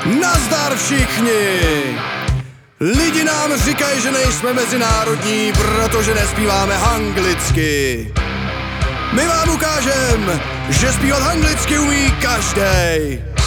Nazdar všichni! Lidi nám říkají, že nejsme mezinárodní, protože nespíváme anglicky. My vám ukážem, že zpívat anglicky umí každej.